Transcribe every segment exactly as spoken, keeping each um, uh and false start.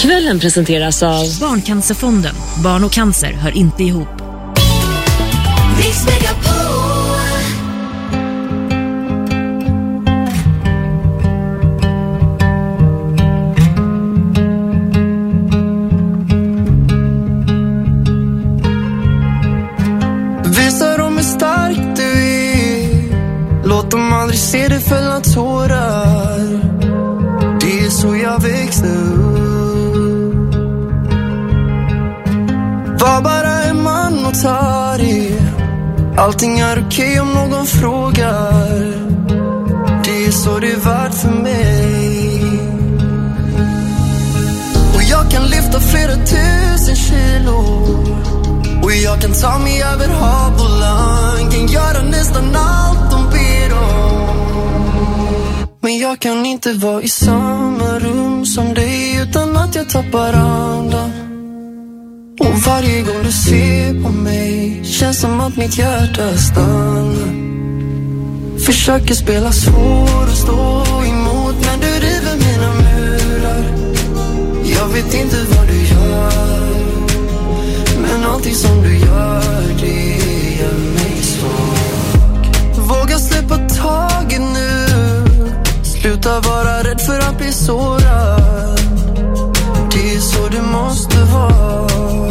Kvällen presenteras av Barncancerfonden. Barn och cancer hör inte ihop. Mix Megapol. Visa dem hur stark du är. Låt dem aldrig se dig fälla tårar. Det är så jag växte upp. Var bara en man och ta det. Allting är okej om någon frågar. Det är så det är värt för mig. Och jag kan lyfta flera tusen kilo. Och jag kan ta mig över hav och land. Kan göra nästan allt de ber om. Men jag kan inte vara i samma rum som dig utan att jag tappar andan. Och varje gång du ser på mig känns som att mitt hjärta stannar. Försöker spela svår och stå emot, men du river mina murar. Jag vet inte vad du gör, men allting som du gör, det gör mig svag. Våga släppa taget nu. Sluta vara rädd för att bli sårad. Det är så det måste vara.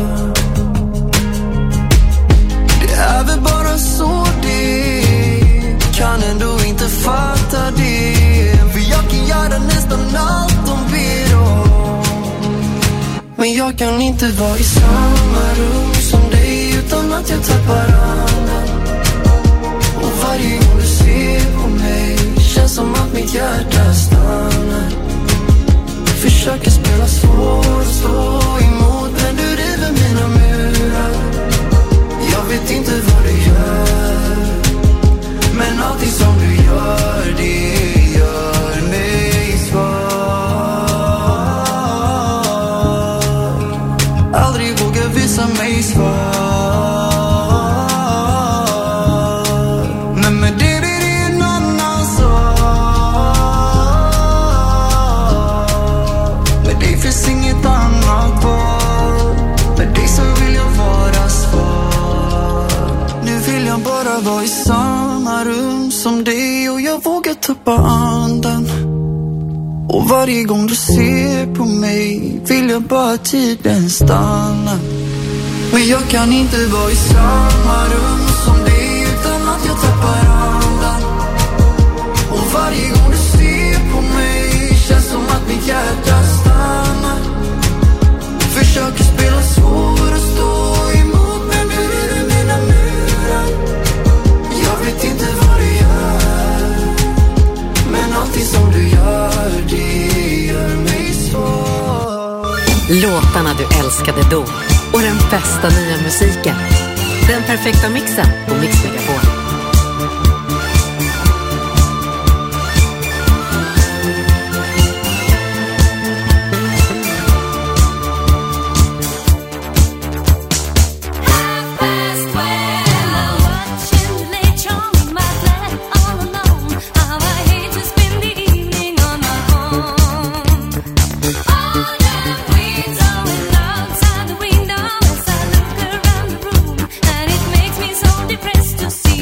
Det är väl bara så det kan ändå inte fatta det. För jag kan göra nästan allt de ber om. Men jag kan inte vara i samma rum som dig utan att jag tappar andan. Och varje gång du ser på mig känns som att mitt hjärta stannar. Försöker spela svår och stå emot, men du river mina murar. Jag vet inte vad du gör, men allting som du gör, det gör mig svag. Aldrig vågar visa mig svag. Men med det är det en annan sak. Med dig finns inget annat val. Med dig så vill jag vara svag. Nu vill jag bara vara i samma rum som dig. Och jag vågar tappa andan. Och varje gång du ser på mig vill jag bara tiden stanna. Men jag kan inte vara i samma rum som dig utan att jag tappar andan. Och varje gång du ser på mig känns som att mitt hjärta stannar. Försöker spela svår och stå emot, men nu är det mina murar. Jag vet inte vad du gör, men allting som du gör, det gör mig svag. låtarna du älskade då och den bästa nya musiken. Den perfekta mixen på Mix Megapol. To see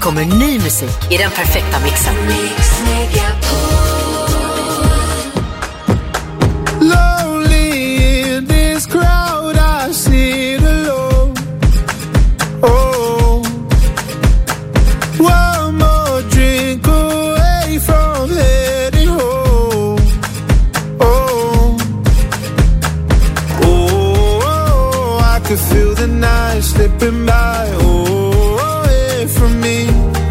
kommer ny musik i den perfekta mixen. Mix Megapol. Lonely in this crowd, I sit alone. Oh, one more drink away from heading home. Oh, oh, I could feel the night slipping by. Oh, away from me.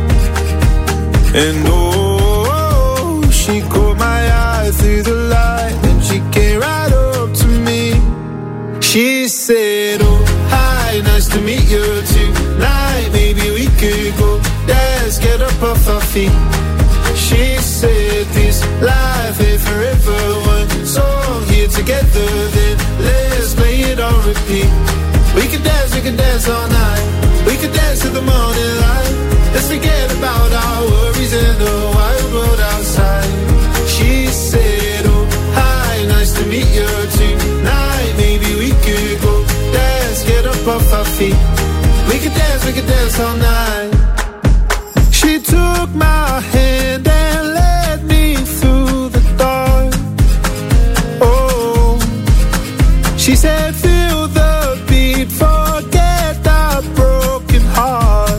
And oh, she caught my eye through the light, and she came right up to me. She said, oh, hi, nice to meet you tonight. Maybe we could go dance, get up off our feet. She said, this life ain't forever. One song here together, then let's play it on repeat. We could dance, we could dance all night. We could dance to the morning light. Let's forget about our worries in the wild world outside. She said, oh, hi, nice to meet you tonight. Maybe we could go dance, get up off our feet. We could dance, we could dance all night. She took my hand and led me through the dark. Oh, she said, feel the beat, forget our broken heart.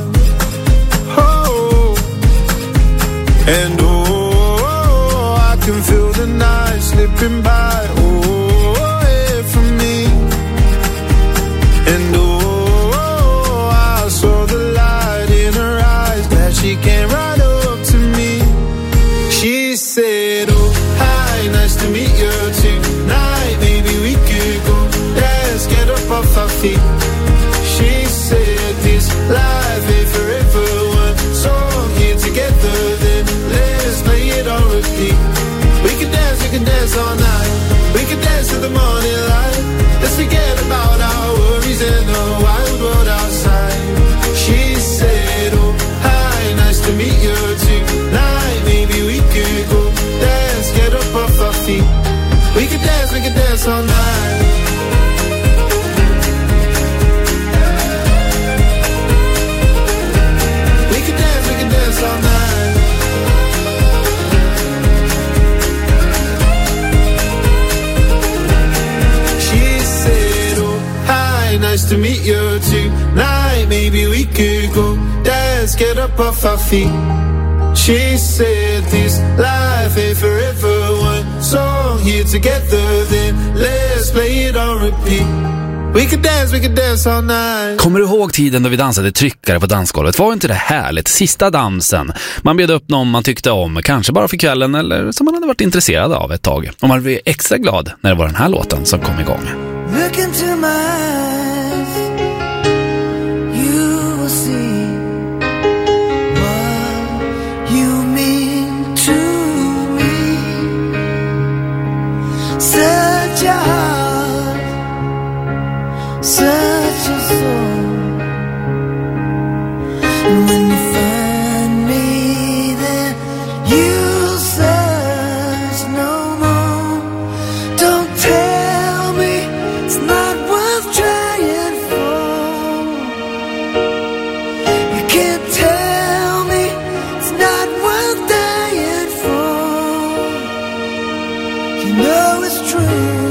And oh, I can feel the night slipping by, oh, away from me. And oh, I saw the light in her eyes, glad she came right up to me. She said, oh, hi, nice to meet you tonight. Maybe we could go dance, get up off our feet. She said, this life ain't forever. One song here together, then let's play it on repeat. We can dance, we can dance all night. We can dance to the morning light. Let's forget about our worries in the wild world outside. She said, oh, hi, nice to meet you tonight. Maybe we could go dance, get up off our feet. We can dance, we can dance all night. We can dance, we can dance all night. She said, oh, hi, nice to meet you tonight. Maybe we could go dance, get up off our feet. She said, this life ain't forever. One song here together, then let's play it on repeat. We could dance, we could dance all night. Kommer du ihåg tiden då vi dansade tryckare på dansgolvet? Var inte det härligt? Sista dansen. Man bjöd upp någon man tyckte om, kanske bara för kvällen eller som man hade varit intresserad av ett tag. Och man blev extra glad när det var den här låten som kom igång. Look into my eyes, you will see what you mean to me. Such a heart, such a soul. And when you find me there, you'll search no more. Don't tell me it's not worth trying for. You can't tell me it's not worth dying for. You know it's true.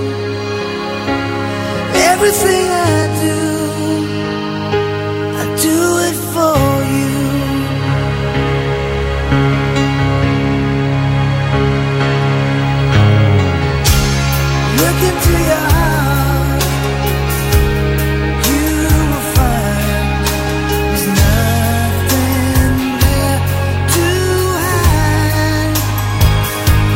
Everything I do, I do it for you. Look into your heart, you will find there's nothing there to hide.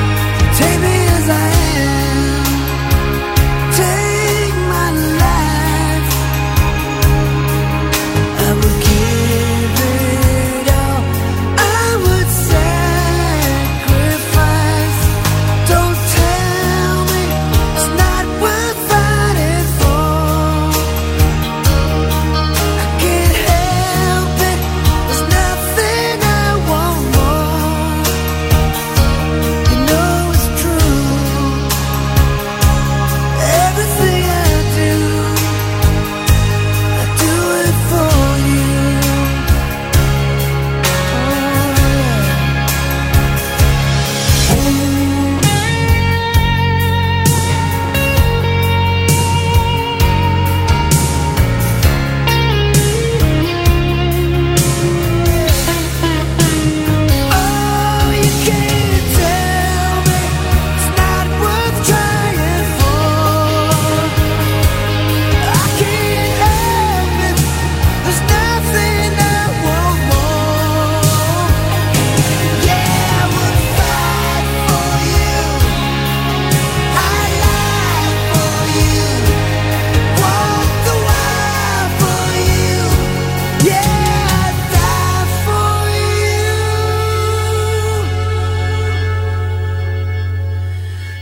Take me as I am, take my life.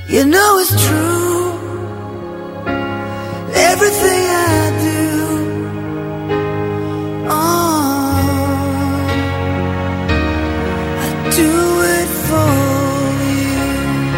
You know it's true. Everything I do, oh, I do it for you.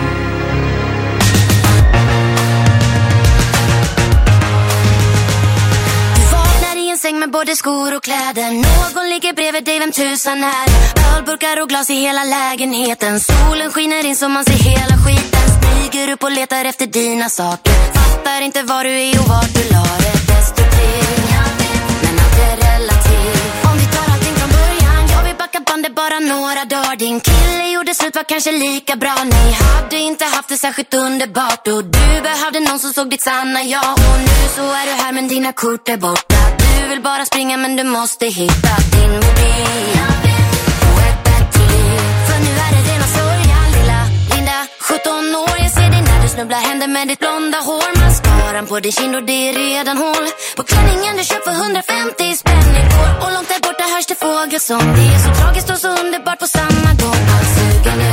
Du vaknar i en säng med både skor och kläder. Någon ligger bredvid dig, vem tusan är det? Ölburkar och glas i hela lägenheten. Solen skiner in så man ser hela skiten. Stiger upp och letar efter dina saker. Fattar inte var du är och vart du la det. Destruktiv, men allt är relativt. Om vi tar allting från början, jag vill backa bandet bara några dagar. Din kille gjorde slut, var kanske lika bra. Ni hade inte haft det särskilt underbart. Och du behövde någon som såg ditt sanna jag. Och nu så är du här men dina kort är borta. Du vill bara springa men du måste hitta din mobil och ett bättre liv. För nu är det rena sorgen, lilla Linda, sjutton år. Jag ser dig när du snubblar händer med ditt blonda hår. Mascaran på din kind och det är redan hål på klänningen du köpt för hundrafemtio spänn igår. Och långt där borta hörs det fågelsång. Det är så tragiskt och så underbart på samma gång. Allt suger nu.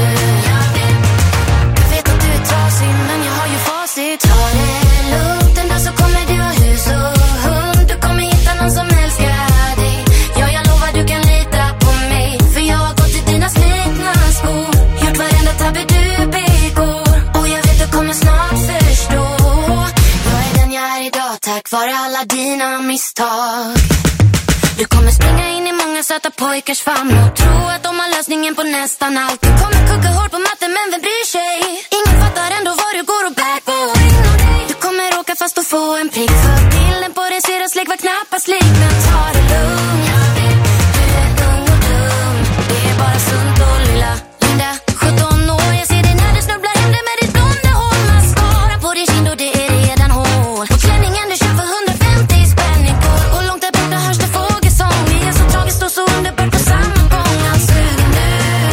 Jag vet att du är trasig men jag har ju facit. Ta det lugnt, en dag så kommer du ha hus och hund. Du kommer hitta någon som älskar dig. Ja, jag lovar du kan lita på mig. För jag har gått i dina slitna skor. Gjort varenda tabbe du begår. Och jag vet du kommer snart förstå. Jag är den jag är idag tack vare alla dina misstag. Du kommer springa in i många söta pojkars famn och tro att de har lösningen på nästan allt. Du kommer kugga hår på matten men vem bryr sig? Ingen fattar ändå vad du går och bär på. Du kommer åka fast och få en prick. För bilden på din syras släck var knappast lik. Men ta det lugnt. Du är ung och dum. Det är bara sunt och lilla Linda, sjutton år. Jag ser dig när du snubblar händer med ditt blonda hår. Mascara på din kind och det är redan hål på klänningen du köpt för hundrafemtio spänn igår. Och långt där borta hörs det fågelsång. Det är så tragiskt och så underbart på samma gång. Allt suger nu.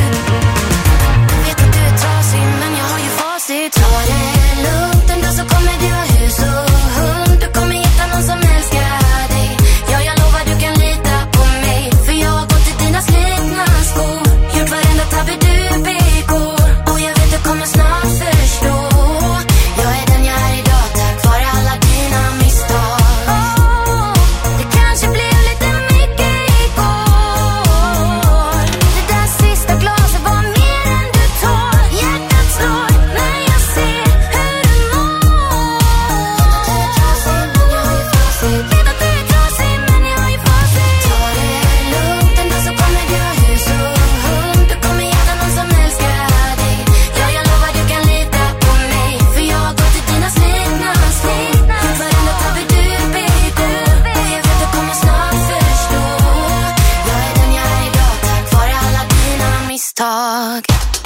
Jag vet att du är trasig men jag har ju facit. Ta det lugnt, en dag så kommer du ha hus och hund. Du kommer hitta någon som älskar dig. Ja, jag lovar du kan lita på mig. För jag har gått i dina slitna skor. Gjort varenda tabbe du begår. Och jag vet du kommer snart förstå. Jag är den jag är idag tack vare alla dina misstag. Oh, det kanske blev lite mycket igår. Det där sista glaset var mer än du tål. Hjärtat slår när jag ser hur du mår. Vet att du är trasig men jag har ju facit. Ta det lugnt, en dag så kommer du ha hus och hund. Du kommer hitta någon som älskar dig. Ja, jag lovar du kan lita på mig. För jag har gått i dina slitna skor. Gjort varenda tabbe du begår. Och jag vet du kommer snart förstå. Jag är den jag är idag tack vare alla dina misstag.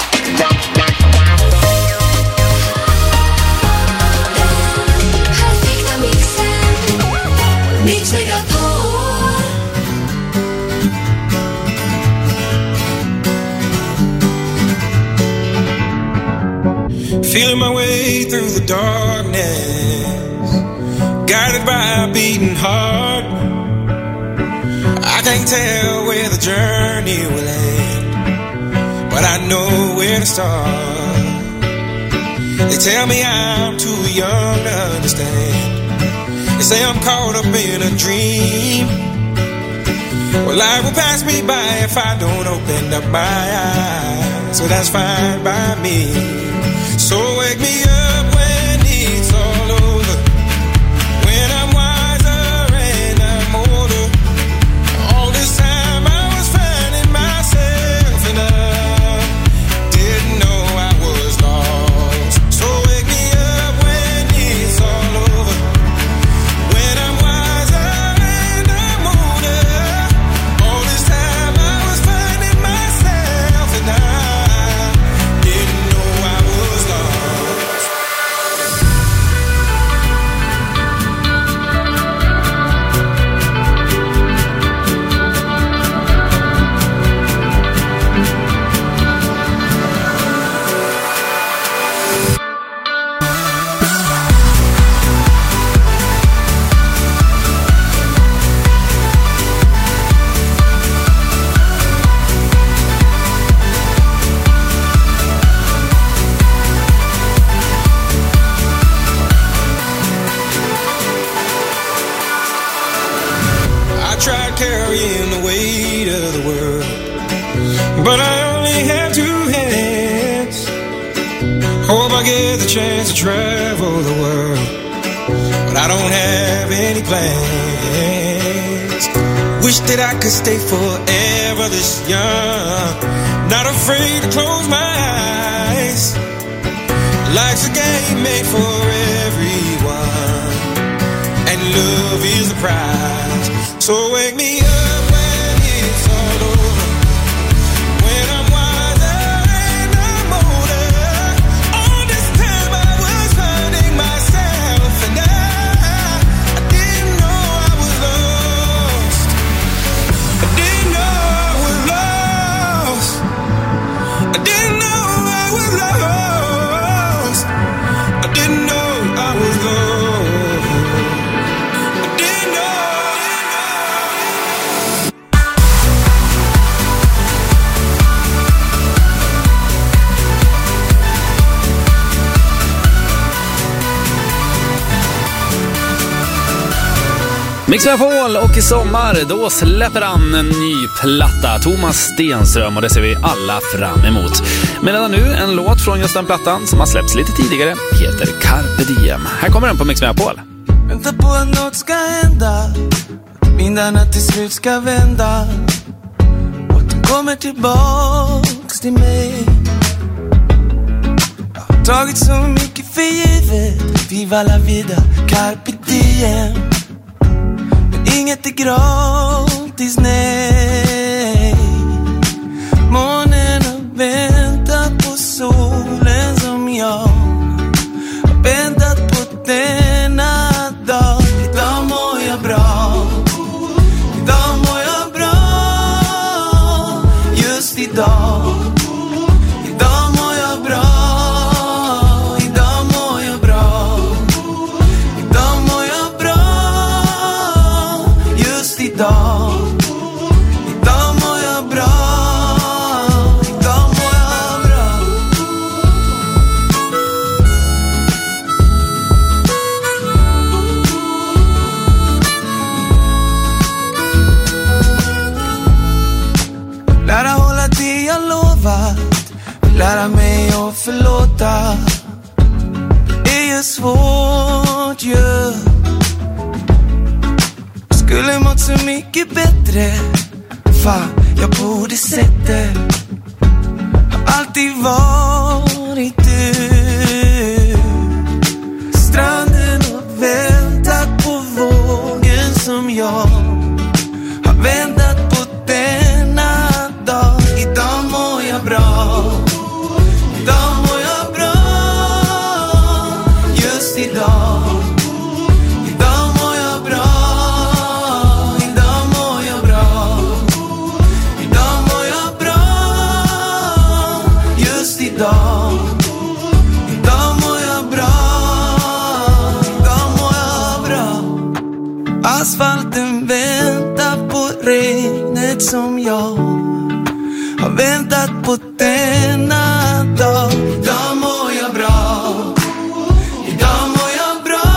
Perfekta mixen. Mix Megapol. Feeling my way through the darkness, guided by a beating heart. I can't tell where the journey will end, but I know where to start. They tell me I'm too young to understand. They say I'm caught up in a dream. Well, life will pass me by if I don't open up my eyes. So that's fine by me. So wake me up when it's all over, when I'm wiser and I'm older. All this time I was finding myself and I didn't know I was lost. So wake me up when it's all over, when I'm wiser and I'm older. All this time I was finding myself and I didn't know I was lost. chance to travel the world, but I don't have any plans. Wish that I could stay forever this young, not afraid to close my eyes. Life's a game made for everyone, and love is the prize. So wake me up when it's all over, when I'm wiser and I'm older. All this time I was hurting myself, and I, I didn't know I was lost. I didn't know I was lost. I didn't know I was lost. I didn't know I was lost. Mix Megapol, och i sommar då släpper han en ny platta, Thomas Stenström, och det ser vi alla fram emot. Men redan nu en låt från just den plattan som har släppts lite tidigare, heter Carpe Diem. Här kommer den på Mix Megapol. Vänta på att något ska hända, vindarna till slut ska vända, och de kommer tillbaks till mig. Jag har tagit så mycket för givet, viva la vida, Carpe Diem. Inget är gratis, nej. Månen har väntat på solen som jag har väntat på denna dag. Idag mår jag bra, idag mår jag bra, just idag. Idag mår jag bra, idag mår jag bra, idag mår jag bra, just idag. Idag mår jag bra, idag mår jag bra. Lära hålla det jag lovat, lära mig att förlåta. Det är ju svårt ju, yeah. Skulle mått så mycket bättre, fan jag borde sett det. Har alltid varit du. Stranden och väntat på vågen som jag har väntat på denna dag. Idag mår jag bra, idag mår jag bra, just idag. Idag mår jag bra, idag mår jag bra, idag mår jag bra, just idag. Idag mår jag bra, idag mår jag bra. Asfalten väntar på regnet som jag har väntat på denna dag. Idag mår jag bra, idag mår jag bra,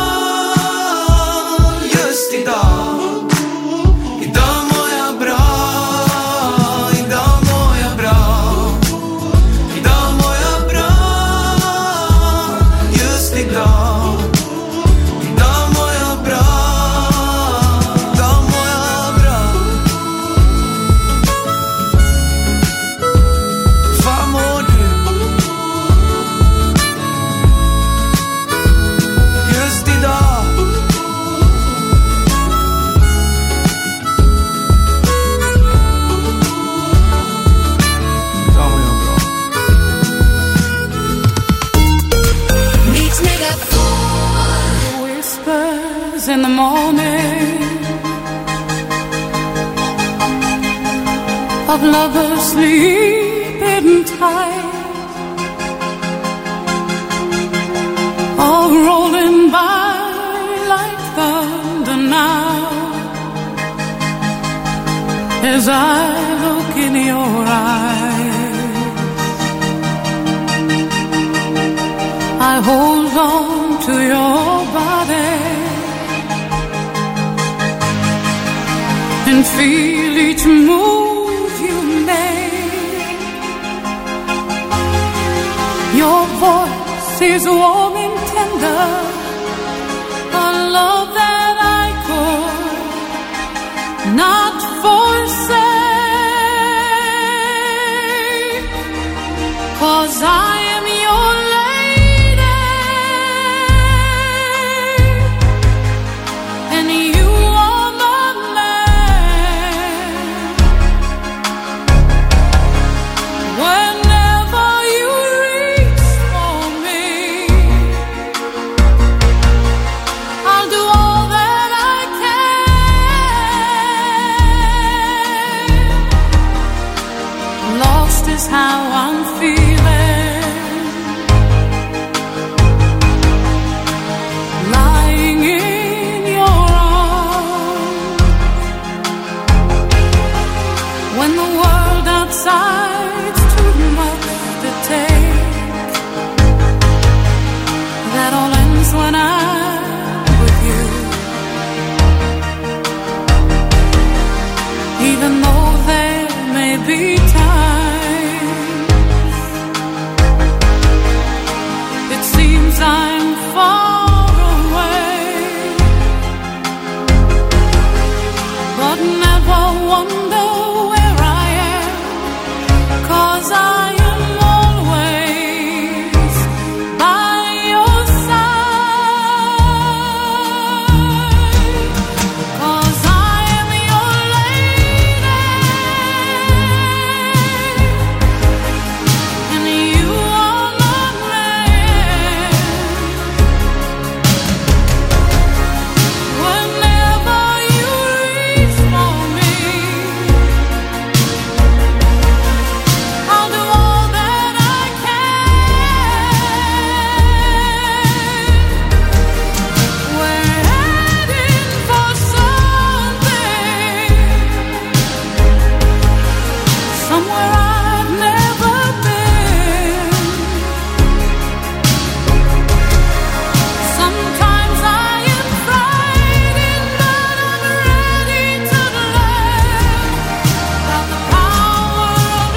just idag. Idag mår jag bra, idag mår jag bra, idag mår jag bra, just idag. Idag mår jag bra, idag mår jag bra. Fan mår du? Just idag. Idag mår jag bra. Mix Megapol. Whispers in the morning of lovers sleeping tight, all rolling by like thunder now, as I look in your eyes. I hold on to your body and feel each move you make. Your voice is warm and tender, a love that I could not forsake, 'cause I am your lady and you are my man. Whenever you reach for me, I'll do all that I can. Lost is how I'm feeling, lying in your arms, when the world outside's too much to take. That all ends when I'm with you, even though there may be times it seems I'm far away, but never wonder where I am, 'cause I am always by your side, 'cause I am your lady and you are my man. Whenever you reach for me, I'll do all that I can. We're heading for something, somewhere I've never been. Sometimes I am frightened, but I'm ready to learn about the power of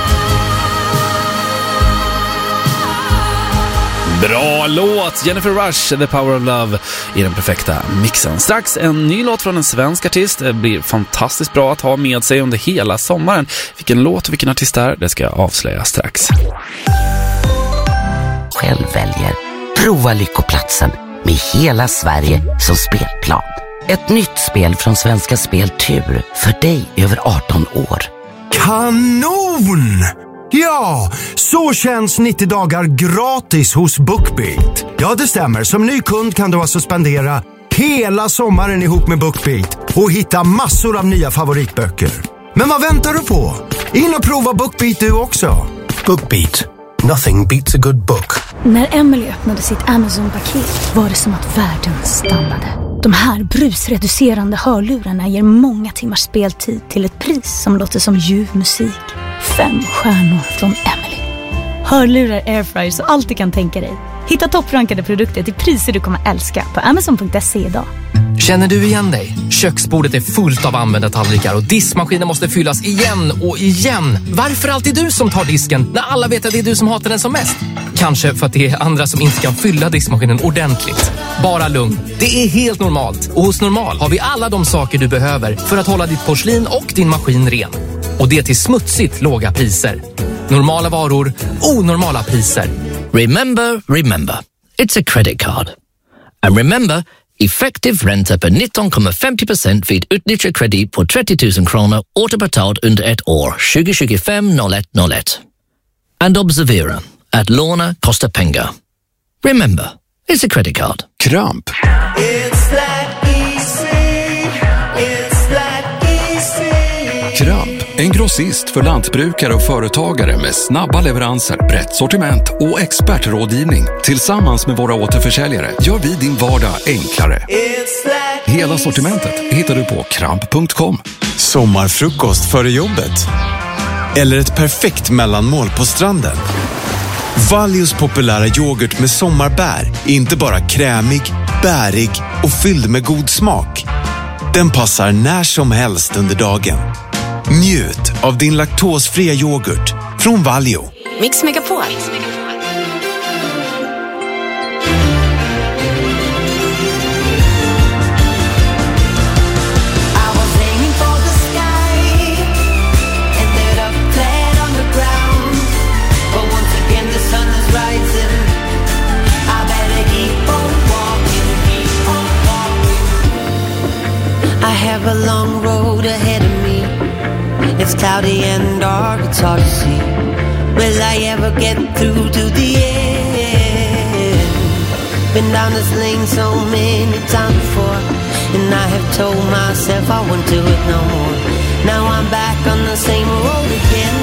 love. Bra låt! Jennifer Rush, The Power of Love i den perfekta mixen. Strax en ny låt från en svensk artist. Det blir fantastiskt bra att ha med sig under hela sommaren. Vilken låt och vilken artist är, det ska jag avslöja strax. Själv väljer Prova Lyckoplatsen med hela Sverige som spelplan. Ett nytt spel från Svenska Spel Tur för dig över arton år. Kanon! Ja, så känns nittio dagar gratis hos BookBeat. Ja, det stämmer. Som ny kund kan du alltså spendera hela sommaren ihop med BookBeat och hitta massor av nya favoritböcker. Men vad väntar du på? In och prova BookBeat du också. BookBeat. Nothing beats a good book. När Emily öppnade sitt Amazon-paket var det som att världen stannade. De här brusreducerande hörlurarna ger många timmars speltid till ett pris som låter som ljuv musik. Fem stjärnor från Emily. Hörlurar, airfryers och allt du kan tänka dig. Hitta topprankade produkter till priser du kommer älska på amazon punkt se idag. Känner du igen dig? Köksbordet är fullt av använda tallrikar och diskmaskinen måste fyllas igen och igen. Varför alltid du som tar disken när alla vet att det är du som hatar den som mest? Kanske för att det är andra som inte kan fylla diskmaskinen ordentligt. Bara lugn, det är helt normalt. Och hos Normal har vi alla de saker du behöver för att hålla ditt porslin och din maskin ren. Och det till smutsigt låga priser. Normala varor, onormala priser. Remember, remember. It's a credit card. And remember, effektiv ränta på nitton komma femtio procent vid utnyttjad kredit på trettio tusen kronor återbetalt under ett år tjugo tjugofem noll ett noll ett. And observera att låna kostar pengar. Remember, it's a credit card. Kramp. It's that easy. It's that easy. Kramp, en grossist för lantbrukare och företagare med snabba leveranser, brett sortiment och expertrådgivning. Tillsammans med våra återförsäljare gör vi din vardag enklare. Hela sortimentet hittar du på kramp punkt com. Sommarfrukost före jobbet. Eller ett perfekt mellanmål på stranden. Valjos populära yoghurt med sommarbär är inte bara krämig, bärig och fylld med god smak. Den passar när som helst under dagen. Njut av din laktosfria yoghurt från Valio. Mix Megapol. how the end or it's hard to see. Will I ever get through to the end? Been down this lane so many times before, and I have told myself I won't do it no more. Now I'm back on the same road again.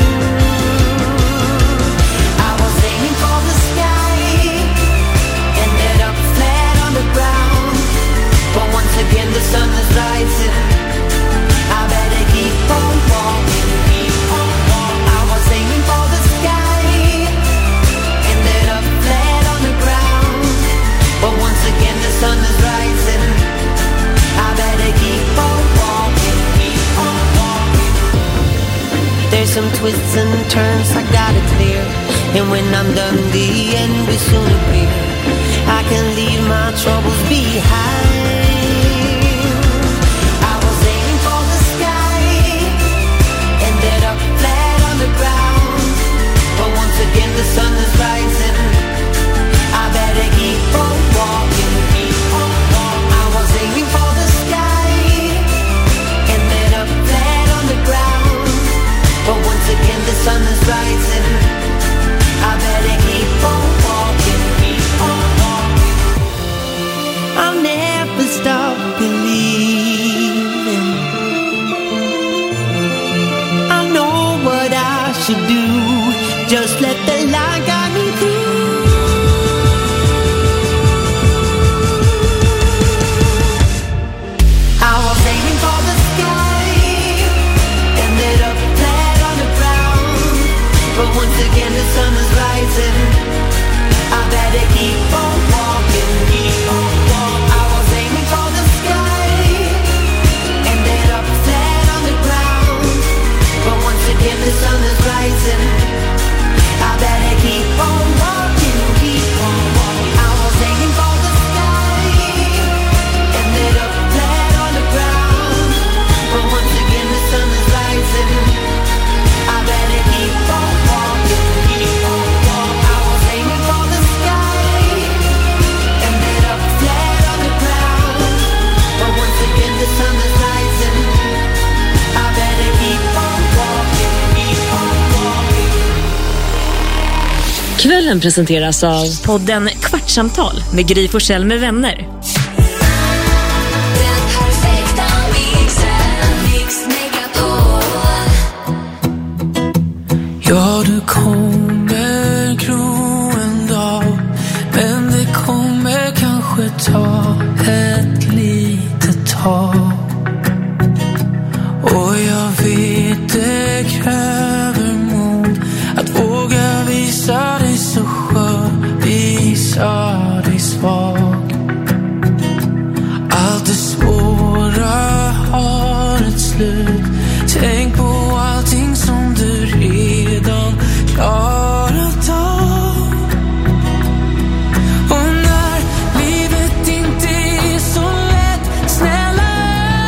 I was aiming for the sky, ended up flat on the ground. But once again the sun is rising, I better keep on walking, keep on walking. I was aiming for the sky, ended up flat on the ground. But once again the sun is rising, I better keep on walking, keep on walking. There's some twists and turns I gotta clear, and when I'm done the end will soon appear. I can leave my troubles behind. I was aiming for the sky, ended up flat on the ground. But once again the sun is rising, I better keep on walking, keep on walking. I was aiming for the sky, ended up flat on the ground. But once again the sun is rising, I better keep on walking, keep on walking. I'll never stop believing. I know what I should do, just let the light guide me through. I was aiming for the sky, ended up flat on the ground. But once again the sun is rising, I better keep on walking, keep on walking. I was aiming for the sky, ended up flat on the ground. But once again the sun is rising, I better keep on walking, keep on walking. I was aiming for the sky, ended up flat on the ground. But once again the sun is rising, I better keep on walking, keep on walking. I was aiming for the sky, ended up flat on the ground. But once again the sun is rising, I better keep on walking, keep on walking. Kvällen presenteras av podden Kvartsamtal med Gry Forssell med vänner. Ja, du kommer gro en dag, men det kommer kanske ta ett litet tag. Och jag vet det kräver mod att våga visa dig så skör, visa dig svag. Allt det svåra har ett slut. Tänk på allting som du redan klarat av. Och när livet inte är så lätt, snälla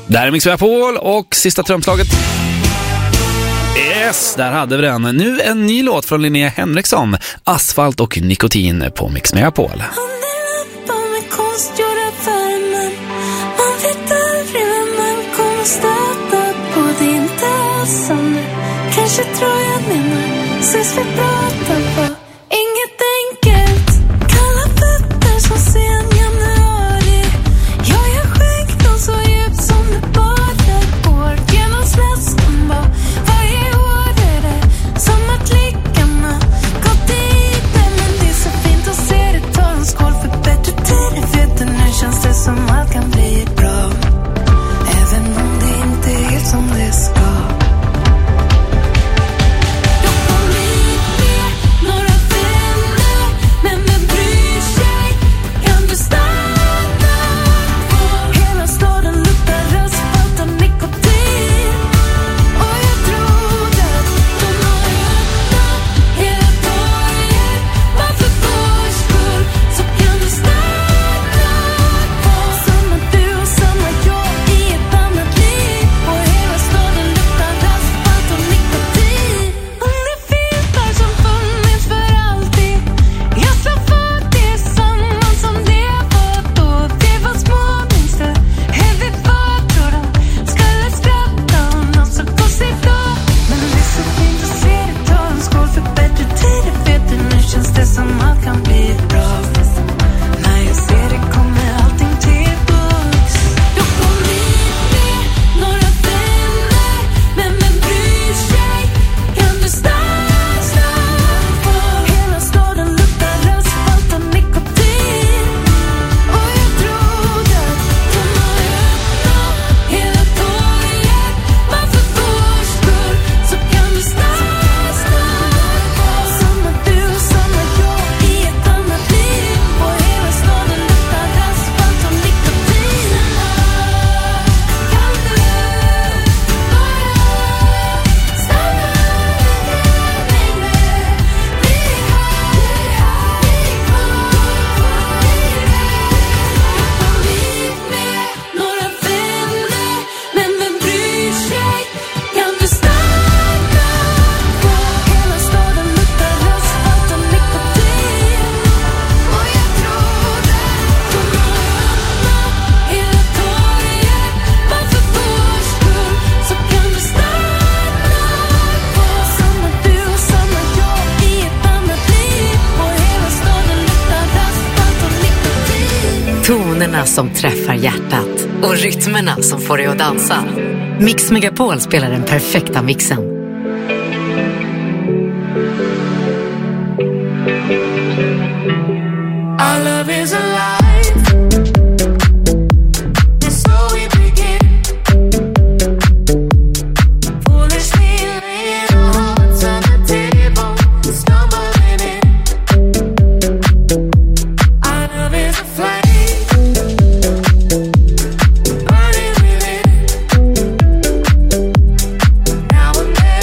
Där är Mix Megapol och sista trumslaget. Yes, där hade vi den. Nu en ny låt från Linnea Henriksson. Asfalt och nikotin på Mix Megapol. Kanske tror jag menar, ses vi pratar på inget enkelt. Kalla fötter som sen januari. Jag gör skänkdom så djupt som det bara går. Genom slästen var varje år är det som att lyckorna gått dit. Men det är så fint att se det, ta en skål för bättre tider. Vet du, nu känns det som allt kan bli bra, även om det inte är helt som det ska. Tonerna som träffar hjärtat och rytmerna som får dig att dansa. Mix Megapol spelar den perfekta mixen. Our love is alive. It's so we begin. Foolishly laying our hearts on the table, stumbling in. Our love is a flame, burning within. Now and then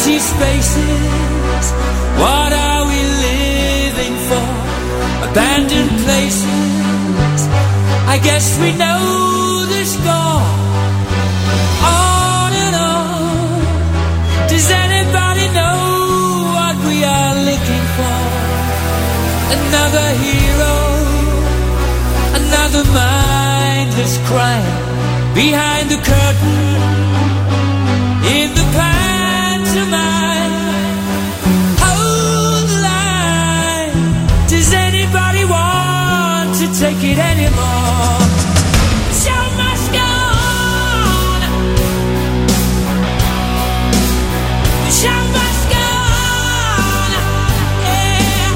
empty spaces. What are we living for? Abandoned places. I guess we know the score. On and on. Does anybody know what we are looking for? Another hero, another mindless crime behind the curtain, in the pantomime. Hold the line. Does anybody want to take it anymore? Show must go on. The show must go on. Yeah.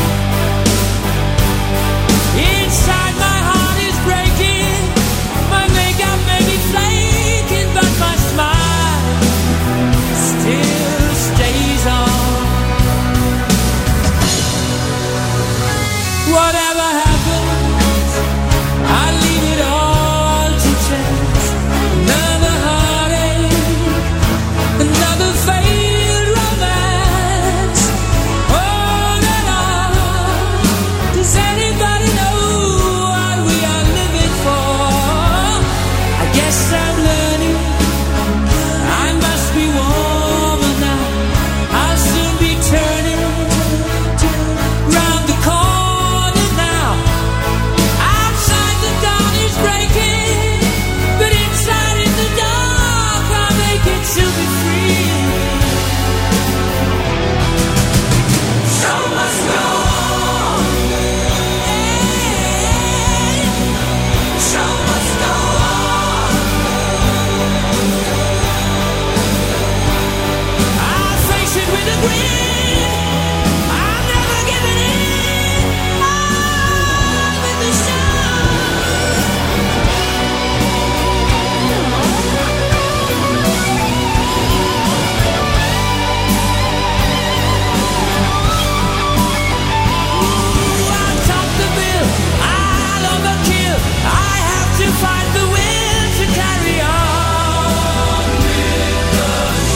Inside my heart is breaking. My makeup may be flaking, but my smile still stays on. Whatever happens, I leave it all to chance. Another heartache, another failed romance. On and on. Does anybody know what we are living for? I guess I'm learning. I must be warmer now. I'll soon be turning round the corner now. Outside the dawn is breaking, but inside in the dark I'll make it to be free. Show must go on. Show must go on. I'll face it with a grin. I'm never giving in. I'm with the show. I'll top the bill. I'll overkill. I have to find the will to carry on with the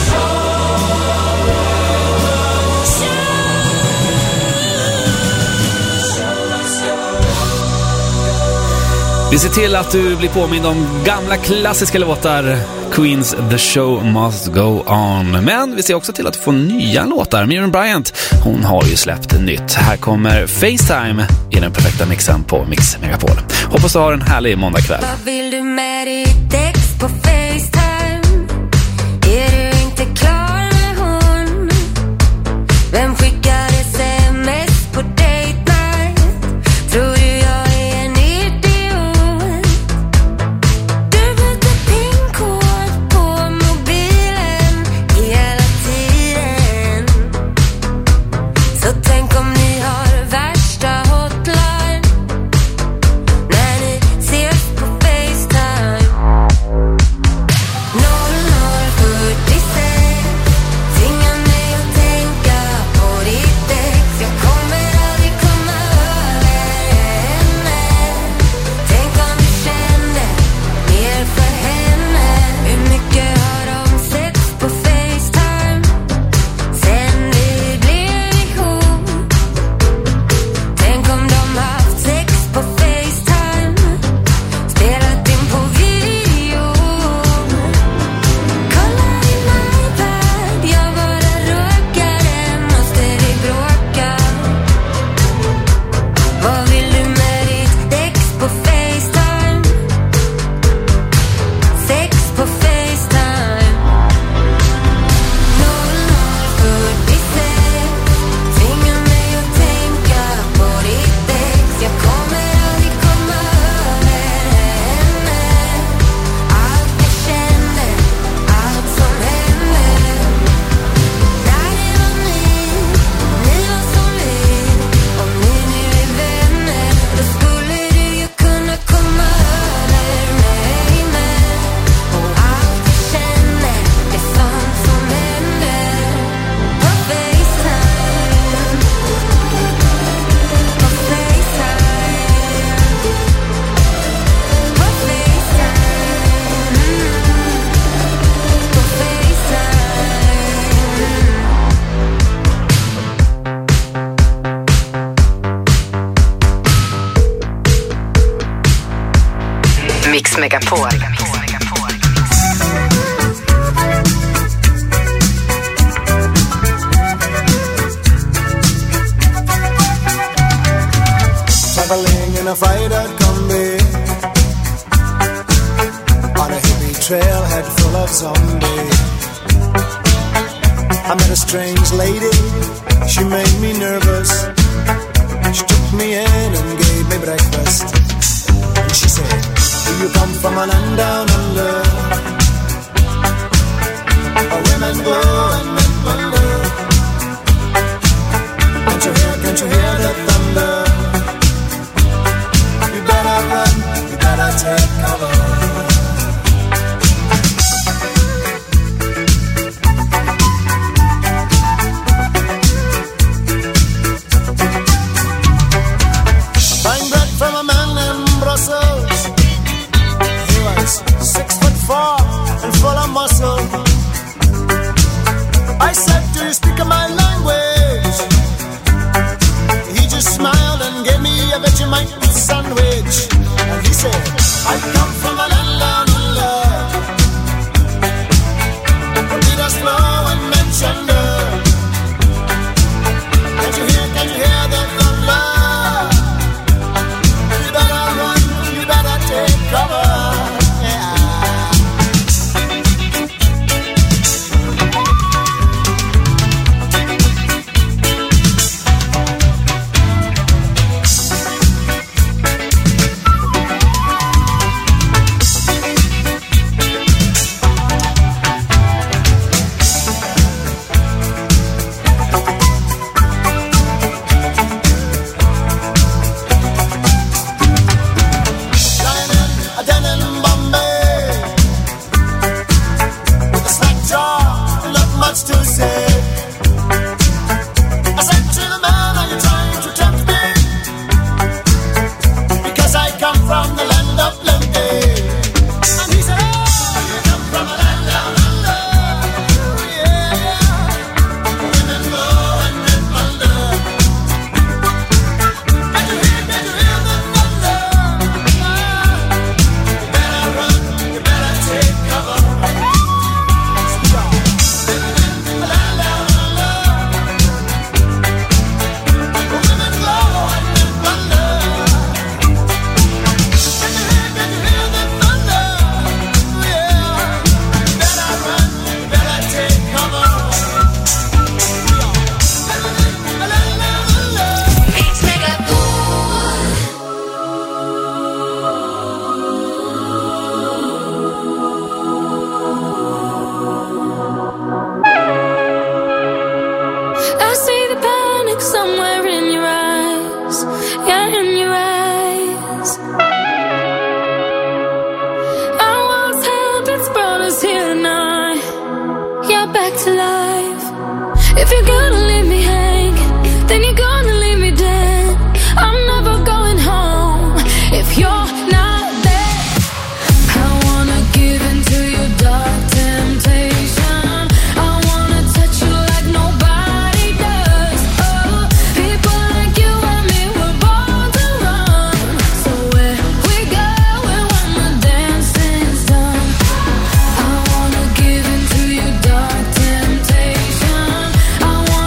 Vi ser till att du blir påmind om gamla klassiska låtar. Queens The Show Must Go On. Men vi ser också till att få nya låtar. Miriam Bryant, hon har ju släppt nytt. Här kommer FaceTime i den perfekta mixen på Mix Megapol. Hoppas du har en härlig måndagkväll. Vad vill du med ditt ex på FaceTime? Är du inte klar med hon? Vem skickar sms på date night? Tror du jag är en idiot? Du byter pinkod på mobilen hela tiden. Så tänk om ni har värsta hotline när ni ses på FaceTime. Mix Megapol. Traveling in a freighter combi on a hippie trailhead full of zombies. I met a strange lady, she made me nervous. She took me in and gave me breakfast. And she said, do you come from a land down under, where women go and men wonder? Can't you hear, can't you hear the thunder? You better run, you better take cover. Six foot four and full of muscle. I said, do you speak my language? He just smiled and gave me a Vegemite sandwich. And he said, I come from a land down under, where leaders flow and men chunder. Can't you hear, can you hear the thunder? You better run, you better take cover. I wanna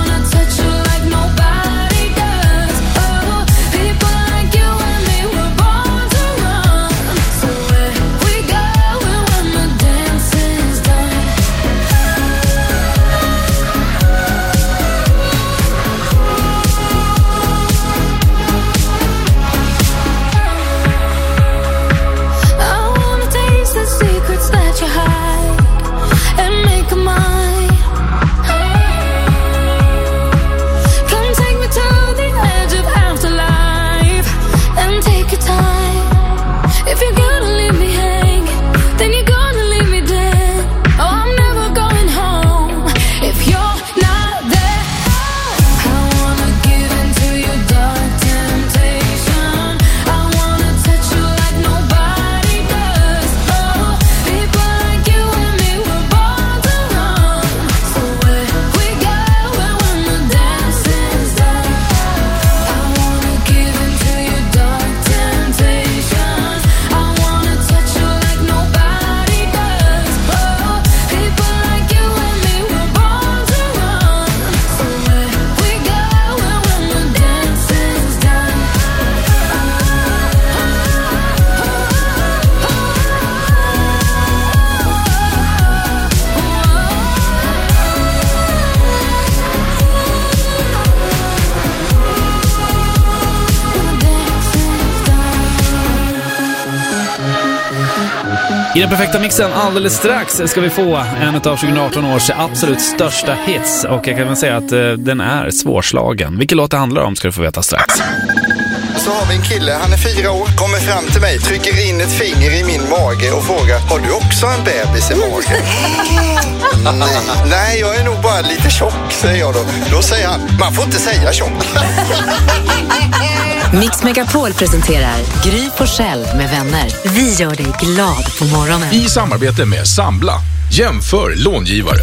I den perfekta mixen alldeles strax ska vi få en av tjugo arton års absolut största hits. Och jag kan väl säga att uh, den är svårslagen. Vilken låt det handlar om ska du få veta strax. Så har vi en kille, han är fyra år, kommer fram till mig, trycker in ett finger i min mage och frågar: har du också en bebis i magen? Nej, nej, jag är nog bara lite tjock, säger jag då. Då säger han: man får inte säga tjock. Mix Megapol presenterar Gry Forssell med vänner. Vi gör dig glad på morgonen. I samarbete med Sambla. Jämför långivare.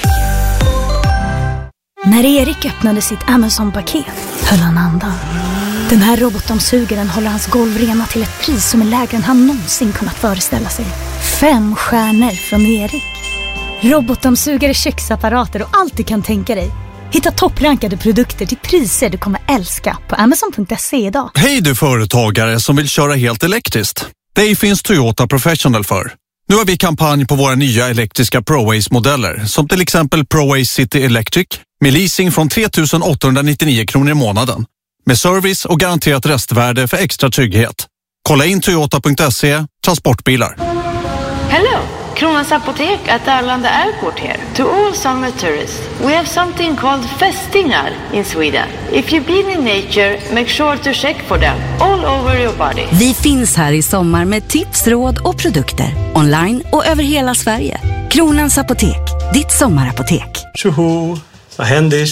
När Erik öppnade sitt Amazon-paket höll han andan. Den här robotdammsugaren håller hans golv rena till ett pris som är lägre än han någonsin kunnat föreställa sig. Fem stjärnor från Erik. Robotdammsugare, köksapparater och allt du kan tänka dig. Hitta topprankade produkter till priser du kommer älska på amazon punkt se idag. Hej du företagare som vill köra helt elektriskt. Det finns Toyota Professional för. Nu har vi kampanj på våra nya elektriska ProAce-modeller. Som till exempel ProAce City Electric med leasing från tre tusen åttahundranittionio kronor i månaden. Med service och garanterat restvärde för extra trygghet. Kolla in toyota punkt se, transportbilar. Hello, Kronans Apotek at Arlanda Airport here. To all summer tourists, we have something called fästingar in Sweden. If you've been in nature, make sure to check for them all over your body. Vi finns här i sommar med tips, råd och produkter. Online och över hela Sverige. Kronans Apotek, ditt sommarapotek. Tjoho, vad händer?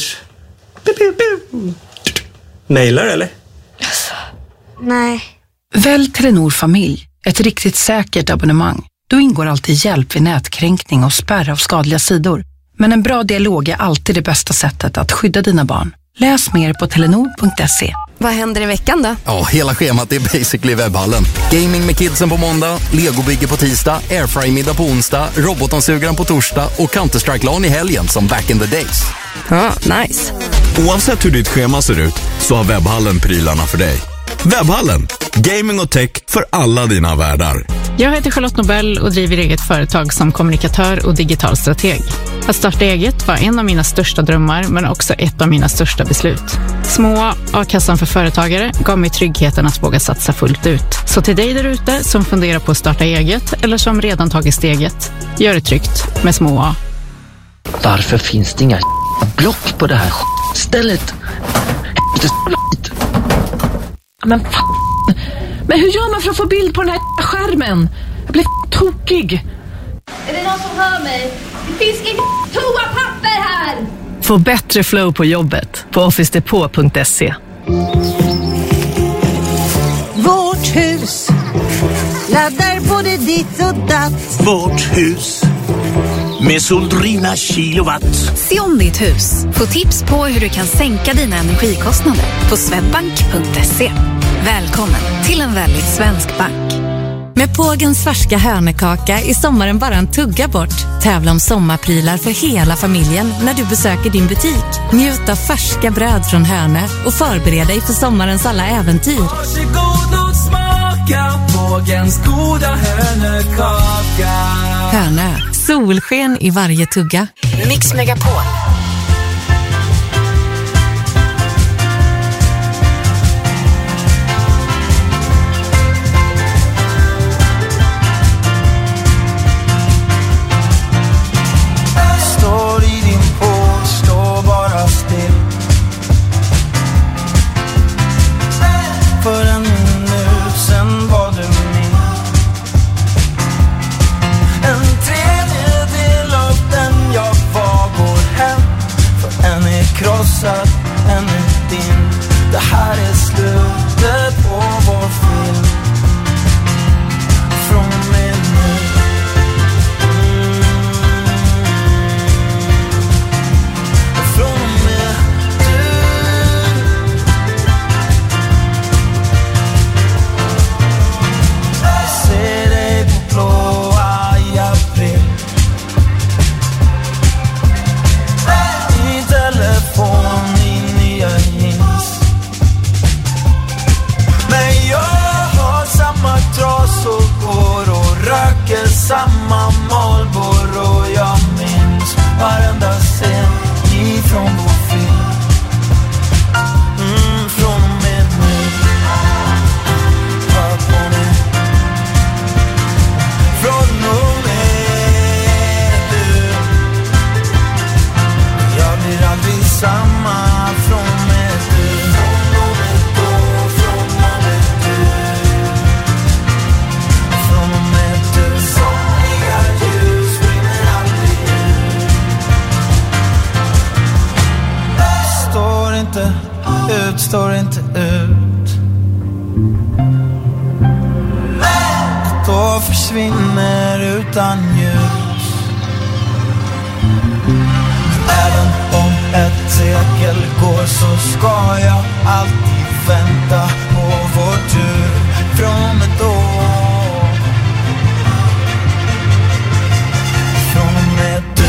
Mailar eller? Nej. Välj Telenor familj, ett riktigt säkert abonnemang. Då ingår alltid hjälp vid nätkränkning och spärr av skadliga sidor. Men en bra dialog är alltid det bästa sättet att skydda dina barn. Läs mer på telenor punkt se. Vad händer i veckan då? Ja, hela schemat är basically webbhallen. Gaming med kidsen på måndag, legobygge på tisdag, airfry-middag på onsdag, robotansugaren på torsdag och Counter-Strike-lan i helgen som back in the days. Ja, nice. Oavsett hur ditt schema ser ut så har webbhallen prylarna för dig. Webbhallen, gaming och tech för alla dina världar. Jag heter Charlotte Nobel och driver eget företag som kommunikatör och digital strateg. Att starta eget var en av mina största drömmar men också ett av mina största beslut. Små A-kassan för företagare gav mig tryggheten att våga satsa fullt ut. Så till dig där ute som funderar på att starta eget eller som redan tagit steget, gör det tryggt med Små A. Varför finns det inga block på det här stället? Men fan. Men hur gör man för att få bild på den här skärmen? Jag blir tokig. Är det någon som hör mig? Det finns inget toapapper här! Få bättre flow på jobbet på office depot punkt se. Vårt hus laddar både ditt och datt. Vårt hus med Soldrina kilowatt. Se om ditt hus. Få tips på hur du kan sänka dina energikostnader på swedbank punkt se. Välkommen till en väldigt svensk bank. Med Pågens färska hörnekaka är sommaren bara en tugga bort. Tävla om sommarprylar för hela familjen när du besöker din butik. Njut av färska bröd från Hörne och förbered dig för sommarens alla äventyr. Varsågod och smaka Pågens goda hörnekaka. Hörne, solsken i varje tugga. Mix Megapol. Står i din port, står bara still. För en minut sen var du min. En tredjedel av den jag var går hem. detsamma från och med du. Från och med då, från och med du. Från och med du. Somliga ljus brinner aldrig ut. Står inte ut, står inte ut. Då försvinner utan ljus. Även om ett sekel går så ska jag alltid vänta på vår tur. Från och då. Från och med du.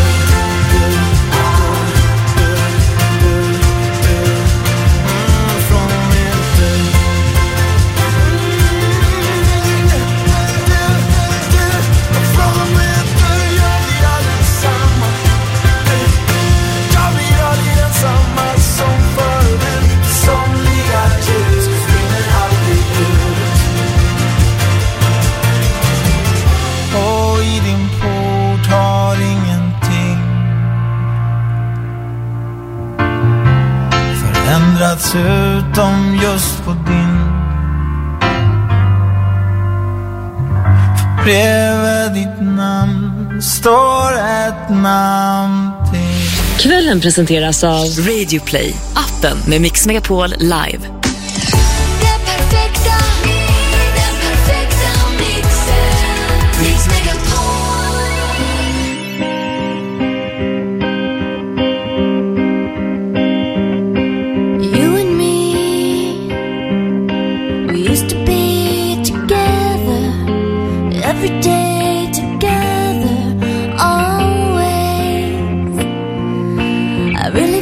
Ändrats utom just på din. För bredvid ditt namn står ett namn till. Kvällen presenteras av Radio Play, appen med Mix Megapol live. Den perfekta, den perfekta mixen. Mix Megapol. You and me, we used to be together every day, together always. I really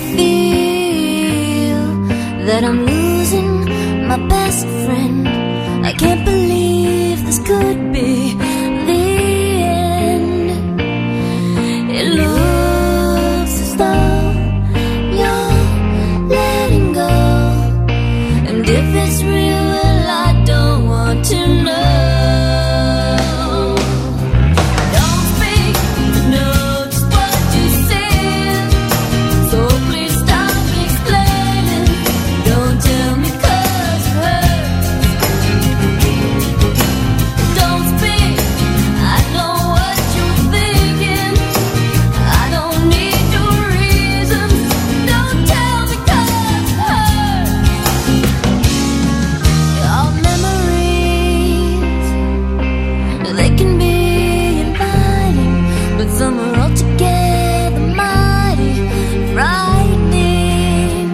feel that I'm losing my best friend. I can't believe this could be the end. It looks as though you're letting go, and if it's real, well, I don't want to know. Don't speak, know just what you said, so please stop explaining. Don't tell me 'cause it hurts. Don't speak, I know what you're thinking. I don't need your reasons. Don't tell me 'cause it hurts. Our memories, they can be inviting, but some are altogether mighty frightening.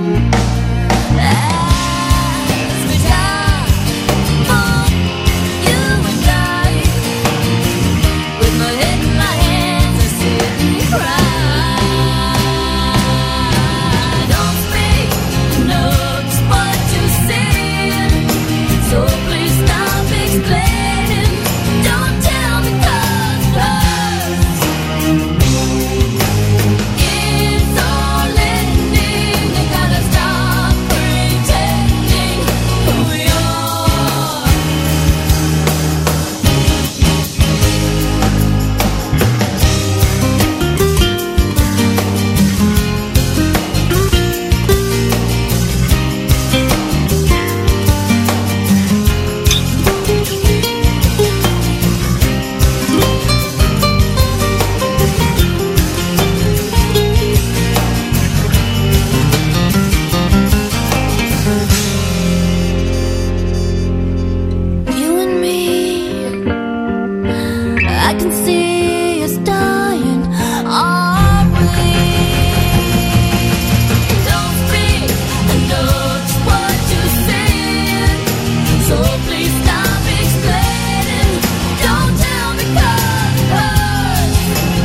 As we die for you and I, with my head in my hands, I sit and cry. Don't speak, know just what you said, so please stop explaining. Don't tell me 'cause it hurts. It's all ending. You gotta stop pretending who you are. You and me, I can see us dying, aren't we? Don't speak, I know just what you said, so please stop explaining. Don't tell me 'cause it hurts.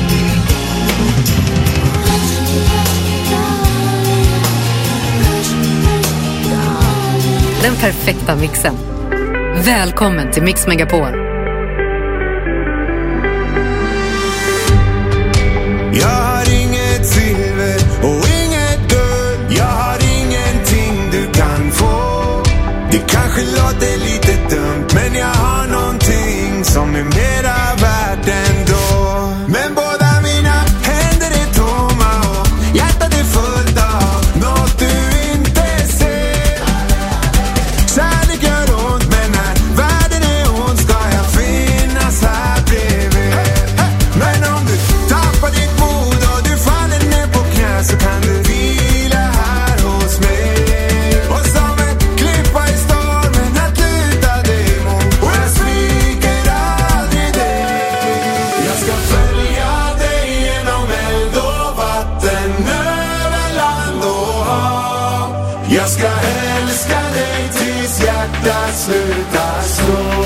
Hush, hush, darling. Hush, hush, darling. Den perfekta mixen. Välkommen till Mix Megapol. Jag har inget silver och inget guld. Jag har ingenting du kan få. Det kanske låter lite dumt, men jag har någonting som är mera värt ändå. Men båda mina händer är tomma och hjärtat är fullt av Jag ska älska dig tills hjärtat slutar slå.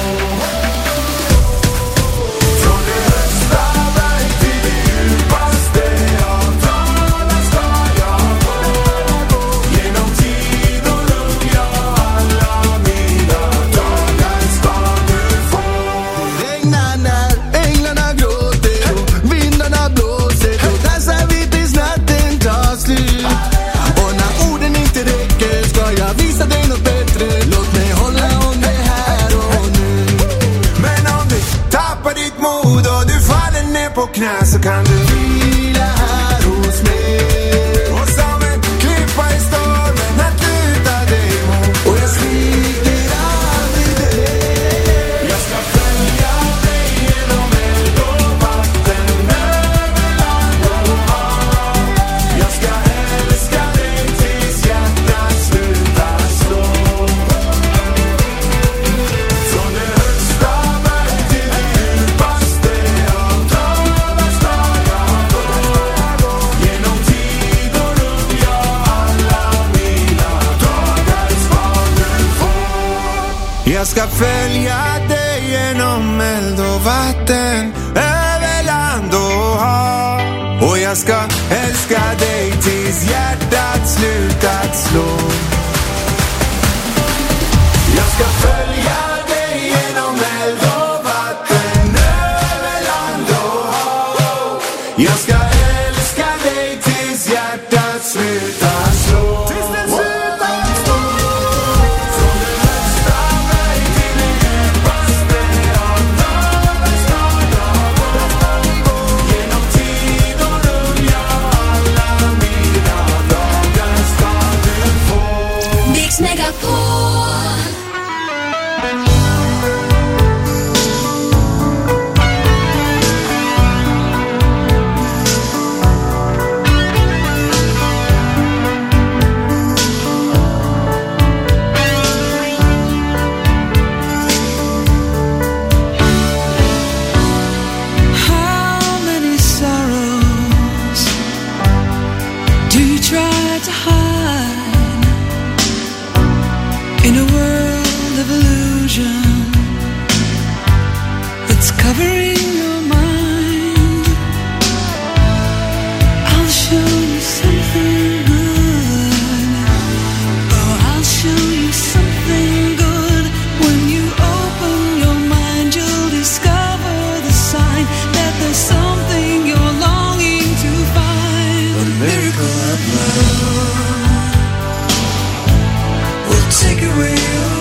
Från det högsta berg till det djupaste av dalar ska jag gå. Genom tid och rum, ja, alla mina dagar ska du få. Det regnar när änglarna gråter och vindarna blåser. Och dansar vi tills natten tar slut. Och när orden inte räcker ska jag visa dig något bättre. Låt mig hålla om det här och nu. Men om du tappar ditt mod och du faller ner på knä, så kan du vila här hos mig. Och som en klippa i stormen att luta dig mot. Och jag sviker aldrig dig. Jag ska följa dig genom eld och vatten, över land och hav. Jag ska älska dig tills hjärtat slutar slå. Från det högsta berg till det djupaste av dalar ska jag gå. Genom tid och rum, ja, alla mina dagar ska du få. Jag ska följa dig genom eld och vatten, över land och hav. Och jag ska älska dig tills hjärtat slutat slå. Jag ska följa dig genom eld och vatten, över land och hav. Jag ska älska dig tills hjärtat slutar slå. Tills det slutar slå. Från det högsta berg till det djupaste av dalar ska jag gå. Genom tid och rum, ja, alla mina dagar ska du få. Mix Megapol. How many sorrows do you try to hide in a world of illusion that's covering your mind? I'll show you something good. Oh, I'll show you something good. When you open your mind, you'll discover the sign that there's something you're longing to find. A miracle of love will take away your